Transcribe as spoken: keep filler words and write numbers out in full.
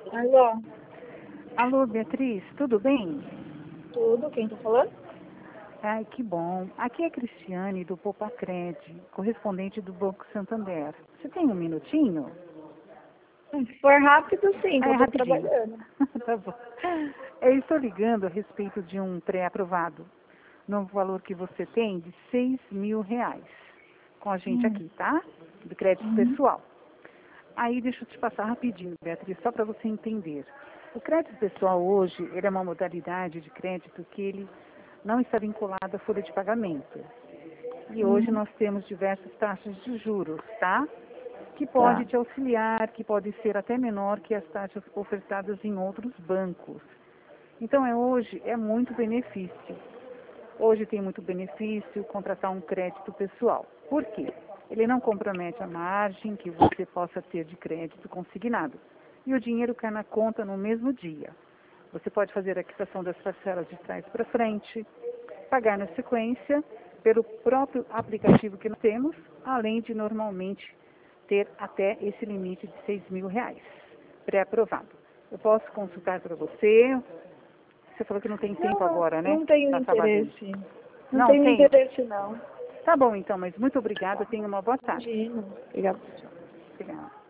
Alô, Alô, Beatriz, tudo bem? tudo? Quem tá falando? Ai, que bom. Aqui é a Cristiane, do Popacred, correspondente do Banco Santander. Você tem um minutinho? Se for rápido, sim, que Ah, é eu tô rapidinho. trabalhando. Tá bom. Eu estou ligando a respeito de um pré-aprovado, no valor que você tem de seis mil reais, com a gente Hum. aqui, tá? Do crédito Uhum. pessoal. Aí deixa eu te passar rapidinho, Beatriz, só para você entender. O crédito pessoal hoje, ele é uma modalidade de crédito que ele não está vinculado à folha de pagamento. E hoje Uhum. nós temos diversas taxas de juros, tá? Que pode Tá. te auxiliar, que podem ser até menor que as taxas ofertadas em outros bancos. Então é hoje é muito benefício. Hoje tem muito benefício contratar um crédito pessoal. Por quê? Ele não compromete a margem que você possa ter de crédito consignado. E o dinheiro cai na conta no mesmo dia. Você pode fazer a quitação das parcelas de trás para frente, pagar na sequência pelo próprio aplicativo que nós temos, além de normalmente ter até esse limite de seis mil reais, pré-aprovado. Eu posso consultar para você. Você falou que não tem Não, tempo não, agora, né? não tenho Está trabalhando. interesse. Não Não tenho tem? interesse, não. Tá bom então, mas muito obrigada. Tenha uma boa tarde. Imagina. Obrigada. Obrigada.